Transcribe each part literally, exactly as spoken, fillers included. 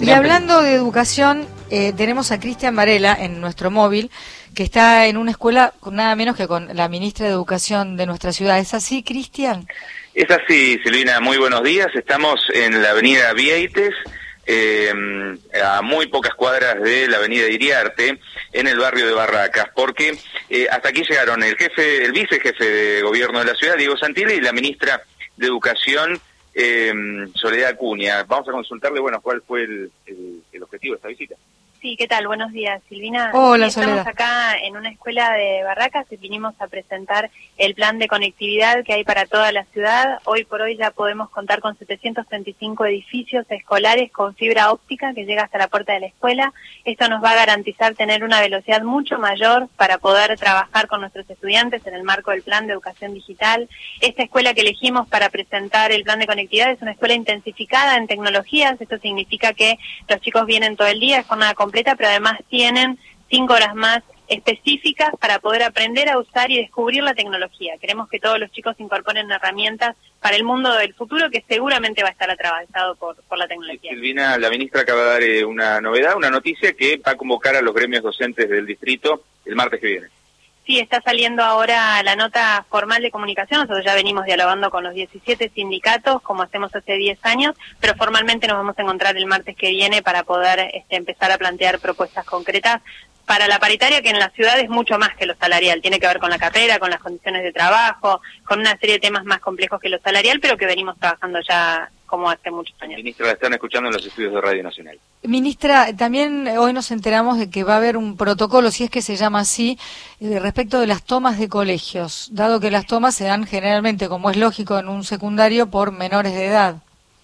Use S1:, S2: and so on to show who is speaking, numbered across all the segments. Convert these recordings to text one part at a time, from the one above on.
S1: Y hablando de educación, eh, tenemos a Cristian Varela en nuestro móvil, que está en una escuela con nada menos que con la ministra de Educación de nuestra ciudad. ¿Es así, Cristian?
S2: Es así, Silvina, muy buenos días. Estamos en la avenida Vieites, eh, a muy pocas cuadras de la avenida Iriarte, en el barrio de Barracas, porque eh, hasta aquí llegaron el jefe, el vicejefe de gobierno de la ciudad, Diego Santilli, y la ministra de Educación, eh, Soledad Acuña. Vamos a consultarle, bueno, cuál fue el, el, el objetivo de esta visita.
S3: Sí, ¿qué tal? Buenos días, Silvina.
S1: Hola,
S3: sí, estamos
S1: Soledad.
S3: acá en una escuela de Barracas y vinimos a presentar el plan de conectividad que hay para toda la ciudad. Hoy por hoy ya podemos contar con setecientos treinta y cinco edificios escolares con fibra óptica que llega hasta la puerta de la escuela. Esto nos va a garantizar tener una velocidad mucho mayor para poder trabajar con nuestros estudiantes en el marco del plan de educación digital. Esta escuela que elegimos para presentar el plan de conectividad es una escuela intensificada en tecnologías. Esto significa que los chicos vienen todo el día, es jornada completa, pero además tienen cinco horas más específicas para poder aprender a usar y descubrir la tecnología. Queremos que todos los chicos incorporen herramientas para el mundo del futuro que seguramente va a estar atravesado por, por la tecnología.
S2: Silvina, la ministra acaba de dar eh, una novedad, una noticia que va a convocar a los gremios docentes del distrito el martes que viene.
S3: Sí, está saliendo ahora la nota formal de comunicación. Nosotros ya venimos dialogando con los diecisiete sindicatos, como hacemos hace diez años, pero formalmente nos vamos a encontrar el martes que viene para poder este, empezar a plantear propuestas concretas para la paritaria, que en la ciudad es mucho más que lo salarial. Tiene que ver con la carrera, con las condiciones de trabajo, con una serie de temas más complejos que lo salarial, pero que venimos trabajando ya como hace muchos años.
S2: Ministra, la están escuchando en los estudios de Radio Nacional.
S1: Ministra, también hoy nos enteramos de que va a haber un protocolo, si es que se llama así, eh, respecto de las tomas de colegios, dado que las tomas se dan generalmente, como es lógico en un secundario, por menores de edad.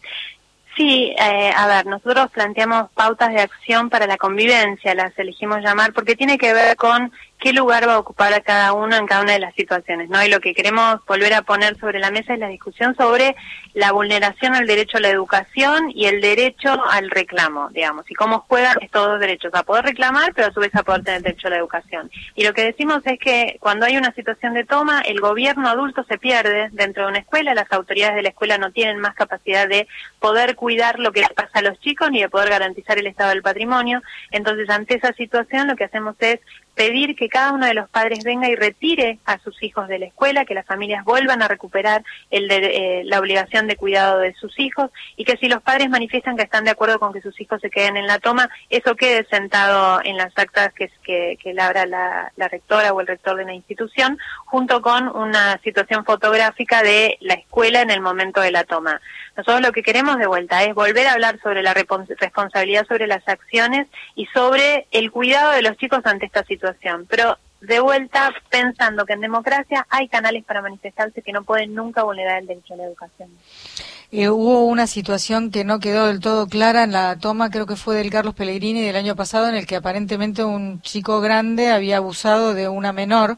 S3: Sí, eh, a ver, nosotros planteamos pautas de acción para la convivencia, las elegimos llamar, porque tiene que ver con qué lugar va a ocupar a cada uno en cada una de las situaciones, ¿no? Y lo que queremos volver a poner sobre la mesa es la discusión sobre la vulneración al derecho a la educación y el derecho al reclamo, digamos, y cómo juegan estos dos derechos, a poder reclamar, pero a su vez a poder tener derecho a la educación. Y lo que decimos es que cuando hay una situación de toma, el gobierno adulto se pierde dentro de una escuela, las autoridades de la escuela no tienen más capacidad de poder cuidar lo que les pasa a los chicos ni de poder garantizar el estado del patrimonio. Entonces, ante esa situación, lo que hacemos es pedir que cada uno de los padres venga y retire a sus hijos de la escuela, que las familias vuelvan a recuperar el de, eh, la obligación de cuidado de sus hijos, y que si los padres manifiestan que están de acuerdo con que sus hijos se queden en la toma, eso quede sentado en las actas que, que, que labra la, la rectora o el rector de la institución, junto con una situación fotográfica de la escuela en el momento de la toma. Nosotros lo que queremos de vuelta es volver a hablar sobre la responsabilidad sobre las acciones y sobre el cuidado de los chicos ante esta situación, pero de vuelta pensando que en democracia hay canales para manifestarse que no pueden nunca vulnerar el derecho a la educación.
S1: Eh, hubo una situación que no quedó del todo clara en la toma, creo que fue del Carlos Pellegrini del año pasado, en el que aparentemente un chico grande había abusado de una menor.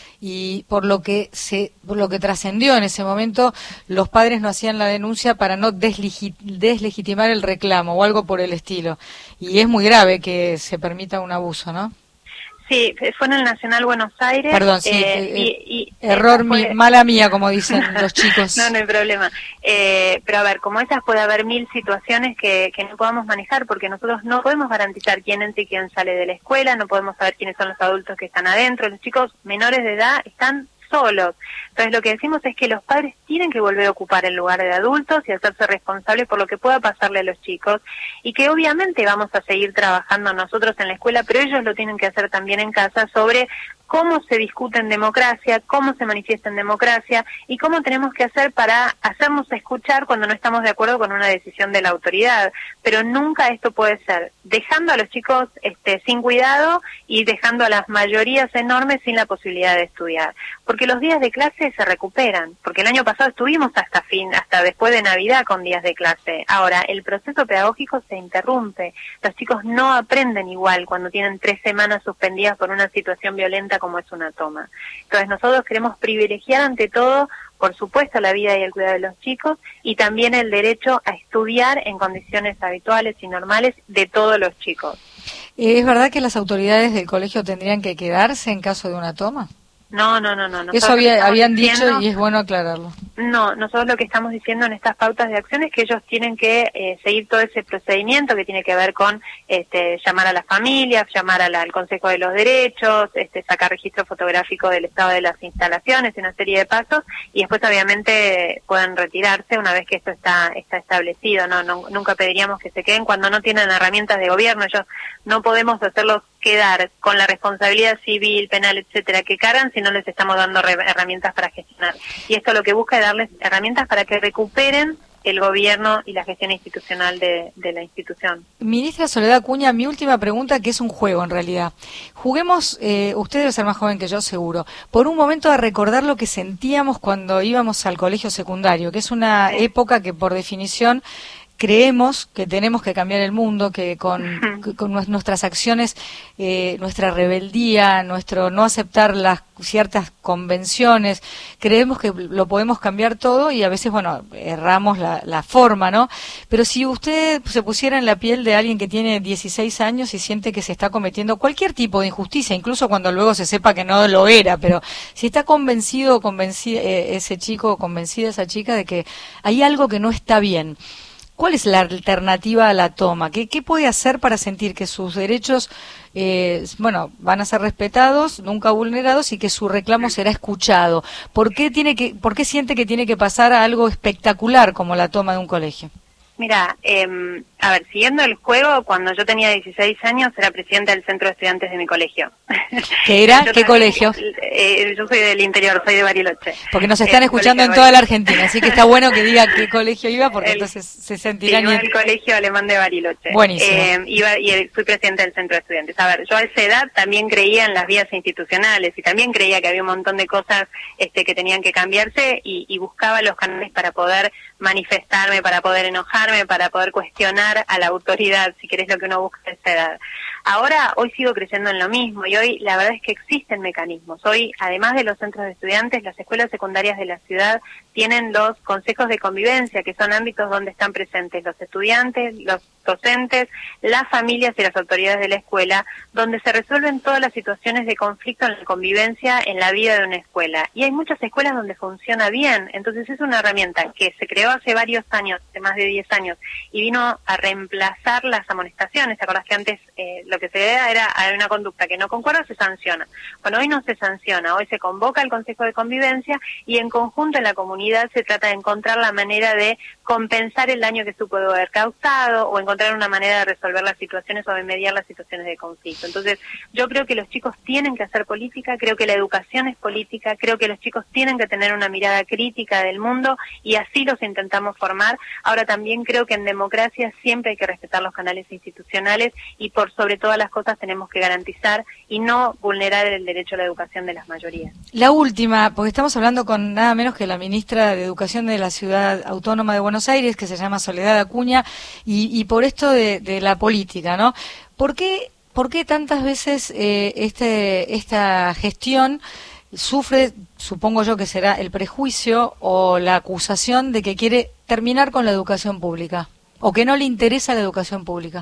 S1: Y por lo que se, por lo que trascendió en ese momento, los padres no hacían la denuncia para no deslegi- deslegitimar el reclamo o algo por el estilo. Y es muy grave que se permita un abuso, ¿no?
S3: Sí, fue en el Nacional Buenos Aires.
S1: Perdón, sí,
S3: eh,
S1: eh,
S3: y, y
S1: error,
S3: fue...
S1: mi, mala mía, como dicen los chicos.
S3: No, no hay problema. Eh, pero a ver, como esas puede haber mil situaciones que, que no podamos manejar, porque nosotros no podemos garantizar quién entra y quién sale de la escuela, no podemos saber quiénes son los adultos que están adentro, los chicos menores de edad están solos. Entonces lo que decimos es que los padres tienen que volver a ocupar el lugar de adultos y hacerse responsables por lo que pueda pasarle a los chicos, y que obviamente vamos a seguir trabajando nosotros en la escuela, pero ellos lo tienen que hacer también en casa, sobre cómo se discute en democracia, cómo se manifiesta en democracia y cómo tenemos que hacer para hacernos escuchar cuando no estamos de acuerdo con una decisión de la autoridad. Pero nunca esto puede ser dejando a los chicos este, sin cuidado y dejando a las mayorías enormes sin la posibilidad de estudiar. Porque los días de clase se recuperan, porque el año pasado estuvimos hasta fin, hasta después de Navidad con días de clase. Ahora, el proceso pedagógico se interrumpe. Los chicos no aprenden igual cuando tienen tres semanas suspendidas por una situación violenta como es una toma. Entonces nosotros queremos privilegiar ante todo, por supuesto, la vida y el cuidado de los chicos, y también el derecho a estudiar en condiciones habituales y normales de todos los chicos.
S1: ¿Es verdad que las autoridades del colegio tendrían que quedarse en caso de una toma?
S3: No, no, no, no. Nosotros
S1: Eso había, habían
S3: diciendo,
S1: dicho y es bueno aclararlo.
S3: No, nosotros lo que estamos diciendo en estas pautas de acción es que ellos tienen que eh, seguir todo ese procedimiento que tiene que ver con este, llamar a las familias, llamar a la, al Consejo de los Derechos, este, sacar registro fotográfico del estado de las instalaciones, una serie de pasos, y después obviamente pueden retirarse una vez que esto está, está establecido. No, no, nunca pediríamos que se queden cuando no tienen herramientas de gobierno. Ellos no podemos hacerlos quedar con la responsabilidad civil, penal, etcétera, que cargan si no les estamos dando herramientas para gestionar. Y esto lo que busca es darles herramientas para que recuperen el gobierno y la gestión institucional de, de la institución.
S1: Ministra Soledad Acuña, mi última pregunta, que es un juego en realidad. Juguemos, eh, usted debe ser más joven que yo seguro, por un momento a recordar lo que sentíamos cuando íbamos al colegio secundario, que es una sí. época que por definición creemos que tenemos que cambiar el mundo, que con, que con nuestras acciones, eh, nuestra rebeldía, nuestro no aceptar las ciertas convenciones, creemos que lo podemos cambiar todo y a veces, bueno, erramos la, la forma, ¿no? Pero si usted se pusiera en la piel de alguien que tiene dieciséis años y siente que se está cometiendo cualquier tipo de injusticia, incluso cuando luego se sepa que no lo era, pero si está convencido o convencida eh, ese chico o convencida esa chica de que hay algo que no está bien, ¿cuál es la alternativa a la toma? ¿Qué, qué puede hacer para sentir que sus derechos, eh, bueno, van a ser respetados, nunca vulnerados y que su reclamo será escuchado? ¿Por qué tiene que, por qué siente que tiene que pasar a algo espectacular como la toma de un colegio?
S3: Mira, eh, a ver, siguiendo el juego, cuando yo tenía dieciséis años era presidenta del centro de estudiantes de mi colegio.
S1: ¿Qué era? ¿Qué también, colegio?
S3: Eh, yo soy del interior, soy de Bariloche.
S1: Porque nos están
S3: eh,
S1: escuchando en toda la Argentina, así que está bueno que diga qué colegio iba, porque el, entonces se sentirán...
S3: Sí, iba al colegio alemán de Bariloche.
S1: Buenísimo.
S3: Eh, iba, y fui presidenta del centro de estudiantes. A ver, yo a esa edad también creía en las vías institucionales y también creía que había un montón de cosas este, que tenían que cambiarse y, y buscaba los canales para poder manifestarme, para poder enojarme, para poder cuestionar a la autoridad, si querés lo que uno busca a esa edad. Ahora, hoy sigo creyendo en lo mismo y hoy la verdad es que existen mecanismos. Hoy, además de los centros de estudiantes, las escuelas secundarias de la ciudad tienen los consejos de convivencia, que son ámbitos donde están presentes los estudiantes, los docentes, las familias y las autoridades de la escuela, donde se resuelven todas las situaciones de conflicto en la convivencia en la vida de una escuela. Y hay muchas escuelas donde funciona bien, entonces es una herramienta que se creó hace varios años, hace más de diez años, y vino a reemplazar las amonestaciones. ¿Te acordás que antes eh, lo que se veía era hay una conducta que no concuerda, se sanciona? Bueno, hoy no se sanciona, hoy se convoca al Consejo de Convivencia y en conjunto en la comunidad se trata de encontrar la manera de compensar el daño que esto pudo haber causado o encontrar una manera de resolver las situaciones o de mediar las situaciones de conflicto. Entonces, yo creo que los chicos tienen que hacer política, creo que la educación es política, creo que los chicos tienen que tener una mirada crítica del mundo y así los intentamos formar. Ahora también creo que en democracia siempre hay que respetar los canales institucionales y por sobre todas las cosas tenemos que garantizar y no vulnerar el derecho a la educación de las mayorías.
S1: La última, porque estamos hablando con nada menos que la ministra de Educación de la Ciudad Autónoma de Buenos Aires, que se llama Soledad Acuña, y, y por esto de, de la política, ¿no? ¿Por qué, por qué tantas veces eh, este, esta gestión sufre, supongo yo que será el prejuicio o la acusación de que quiere terminar con la educación pública o que no le interesa la educación pública?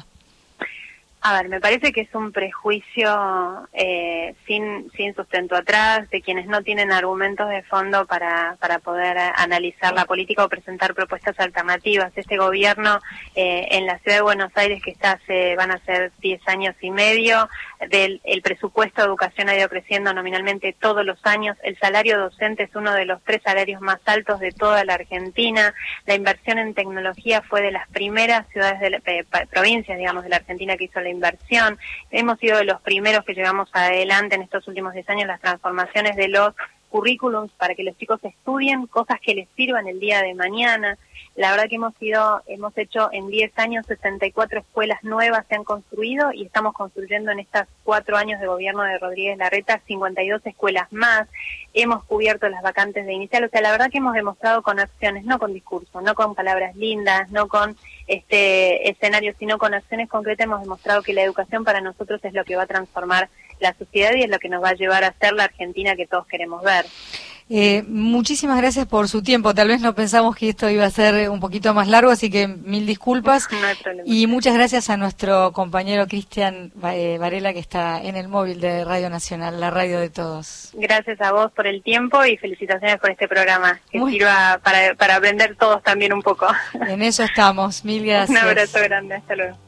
S3: A ver, me parece que es un prejuicio eh, sin sin sustento atrás, de quienes no tienen argumentos de fondo para para poder analizar la política o presentar propuestas alternativas. Este gobierno eh, en la ciudad de Buenos Aires, que está hace, van a ser diez años y medio, del el presupuesto de educación ha ido creciendo nominalmente todos los años, el salario docente es uno de los tres salarios más altos de toda la Argentina, la inversión en tecnología fue de las primeras ciudades de la, eh, provincias, digamos, de la Argentina que hizo la inversión. Hemos sido de los primeros que llevamos adelante en estos últimos diez años las transformaciones de los currículums para que los chicos estudien cosas que les sirvan el día de mañana. La verdad que hemos sido, hemos hecho en diez años sesenta y cuatro escuelas nuevas se han construido y estamos construyendo en estos cuatro años de gobierno de Rodríguez Larreta cincuenta y dos escuelas más. Hemos cubierto las vacantes de inicial. O sea, la verdad que hemos demostrado con acciones, no con discursos, no con palabras lindas, no con este escenarios, sino con acciones concretas. Hemos demostrado que la educación para nosotros es lo que va a transformar la sociedad y es lo que nos va a llevar a ser la Argentina que todos queremos ver.
S1: Eh, muchísimas gracias por su tiempo. Tal vez no pensamos que esto iba a ser un poquito más largo, así que mil disculpas.
S3: No hay problema.
S1: Y muchas gracias a nuestro compañero Cristian Varela, que está en el móvil de Radio Nacional, la radio de todos.
S3: Gracias a vos por el tiempo y felicitaciones por este programa, que
S1: Muy...
S3: sirva para, para aprender todos también un poco.
S1: En eso estamos. Mil gracias.
S3: Un abrazo grande. Hasta luego.